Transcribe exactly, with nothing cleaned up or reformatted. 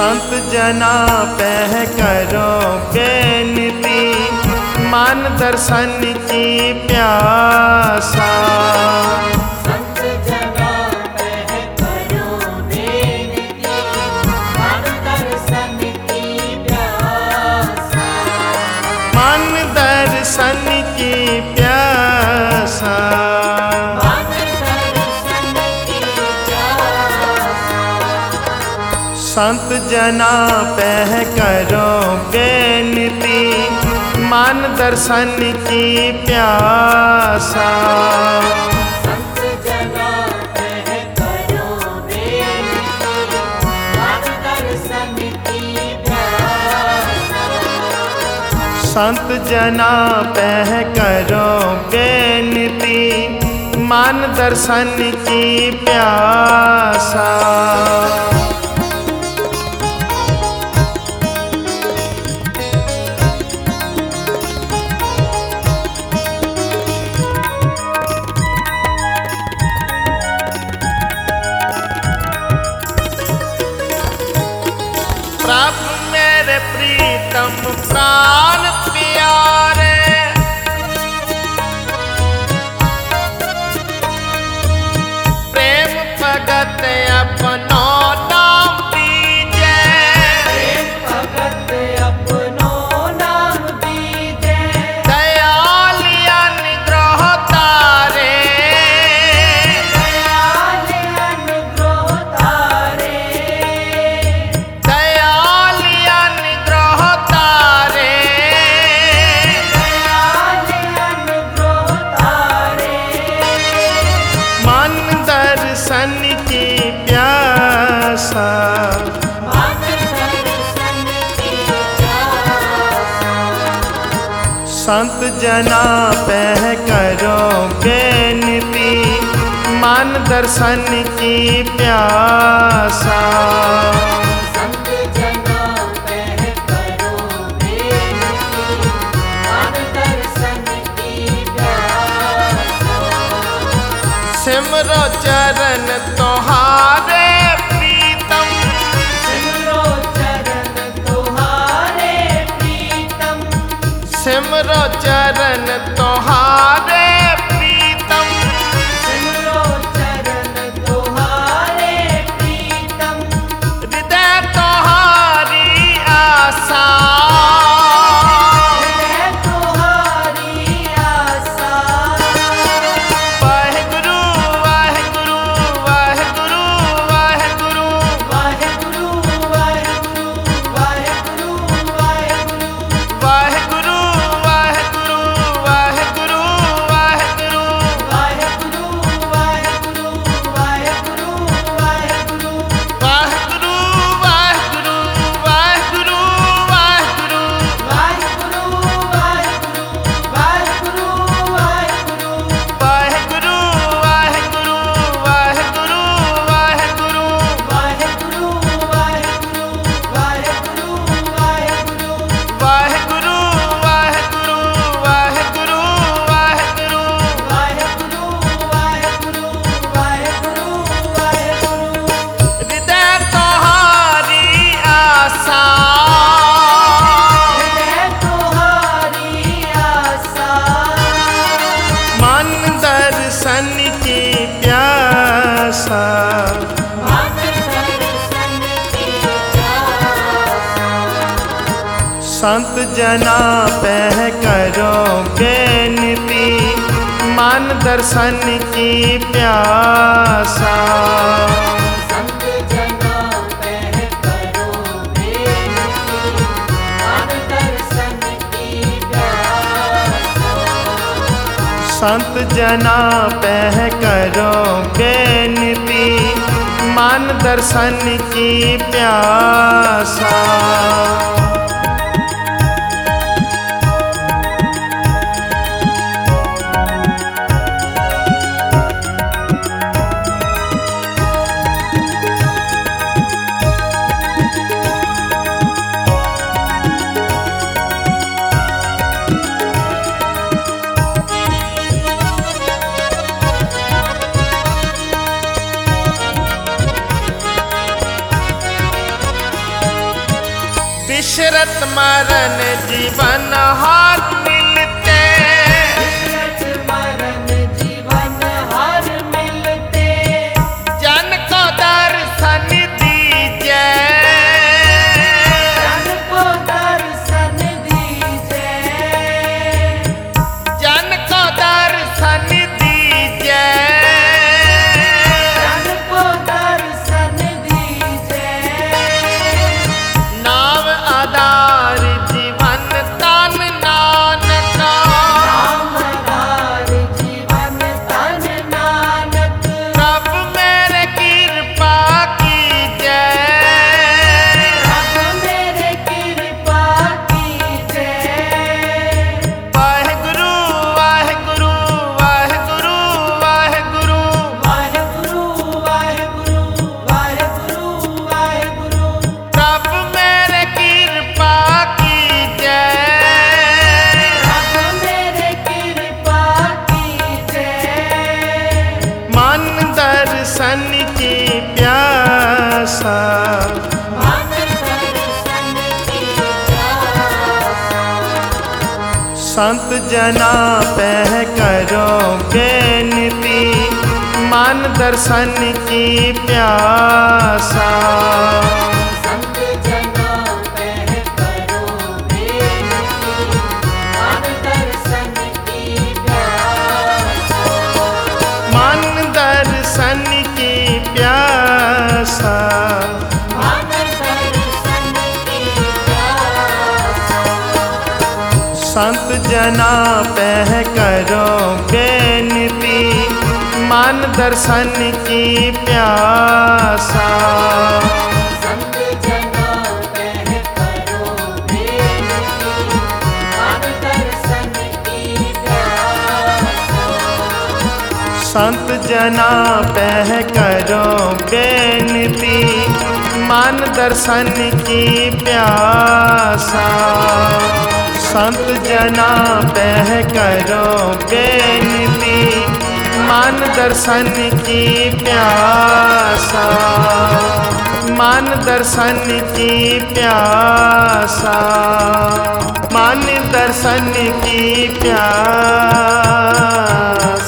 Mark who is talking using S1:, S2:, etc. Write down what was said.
S1: संत जना पह करो बेनती, मान दर्शन की प्यासा।
S2: संत जना पह करो बेनती, मान दर्शन की प्यासा।
S1: मान दर्शन की प्यासा। संत जना पह करो बेनती, मान दर्शन की प्यासा।
S2: संत जना पह करो बेनती, मान दर्शन की प्यासा।
S1: संत जना पह करो बेनती, मान दर्शन की प्यासा। प्रभु मेरे प्रीतम प्राण प्यारे, प्रेम भगत अपनो नाम दीजे।
S2: प्रेम भगत अपनो नाम दीजे।
S1: दयाल अनुग्रह तारे,
S2: दयाल अनुग्रह तारे।
S1: दयाल अनुग्रह तारे।
S2: दयाल अनुग्रह तारे।
S1: मन दर्शन की प्यासा।
S2: मान दर्शन की प्यासा।
S1: संत जना पह करो बेनती, मान दर्शन की प्यासा।
S2: संत जना पह करो बेनती, मान दर्शन की प्यासा।
S1: सिमरो चरण तोहारे प्रीतम,
S2: सिमरो चरण तुम्हारे प्रीतम।
S1: सिमरो चरण तोहारे प्रीतम।
S2: सिमरो चरण तुम्हारे प्रीतम।
S1: हृदय तोहारी आशा।
S2: हृदय तुम्हारी आशा।
S1: वाहेगुरु वाहेगुरु वाहेगुरु वाहेगुरु।
S2: वाहेगुरु वाहेगुरु वाहेगुरु वाहेगुरु।
S1: वाहेगुरु वाहेगुरु वाहेगुरु वाहेगुरु।
S2: वाहेगुरु वाहेगुरु वाहेगुरु वाहेगुरु।
S1: वाहेगुरु वाहेगुरु वाहेगुरु वाहेगुरु।
S2: वाहेगुरु वाहेगुरु वाहेगुरु वाहेगुरु।
S1: वाहेगुरु वाहेगुरु वाहेगुरु वाहेगुरु।
S2: वाहेगुरु वाहेगुरु वाहेगुरु वाहेगुरु।
S1: वाहेगुरु वाहेगुरु वाहेगुरु वाहेगुरु।
S2: वाहेगुरु वाहेगुरु वाहेगुरु वाहेगुरु।
S1: हृदय तोहारी आशा।
S2: हृदय तुम्हारी आशा।
S1: मन दर्शन की प्यासा।
S2: मान दर्शन की प्यासा।
S1: संत जना पह करो बेनती, मान दर्शन की प्यासा।
S2: संत जना पह करो बेनती, मान दर्शन की प्यासा।
S1: संत जना पह करो बेनती, मान दर्शन की प्यासा। इशरत मरण जीवन हार मिलते,
S2: इशरत मरण जीवन हार मिलते,
S1: जन को दर्शन दीजिए,
S2: जन को दर्शन दीजिए,
S1: जन को दर्शन दीजिए,
S2: जन को दर्शन दीजिए,
S1: नाम आधार जीवन तन नानक,
S2: नाम आधार जीवन तन नानक,
S1: प्रभु मेरे कृपा कीजिए,
S2: प्रभ मेरे कृपा कीजिए,
S1: वाहेगुरु वाहेगुरु वाहेगुरु वाहेगुरु,
S2: वाहेगुरु वाहेगुरु वाहेगुरु वाहेगुरु,
S1: प्रभु मेरे कृपा कीजिए,
S2: प्रभ मेरे कृपा कीजिए,
S1: मन दर्शन की प्यासा,
S2: मन दर्शन की प्यासा,
S1: संत जना पह करो बेनती, मन दर्शन की प्यासा,
S2: संत जना पह करो बेनती, मन दर्शन की प्यासा,
S1: मन दर्शन की प्यासा,
S2: मन दर्शन की प्यासा,
S1: संत जना पह करो बेनती, मन दर्शन की प्यासा,
S2: संत जना पह करो बेनती, मन दर्शन की प्यासा,
S1: संत जना पह करो बेनती, मन दर्शन की प्यासा, संत जना पह करो बेनती, मन दर्शन की प्यासा, मन दर्शन की प्यासा, मन दर्शन की प्यासा।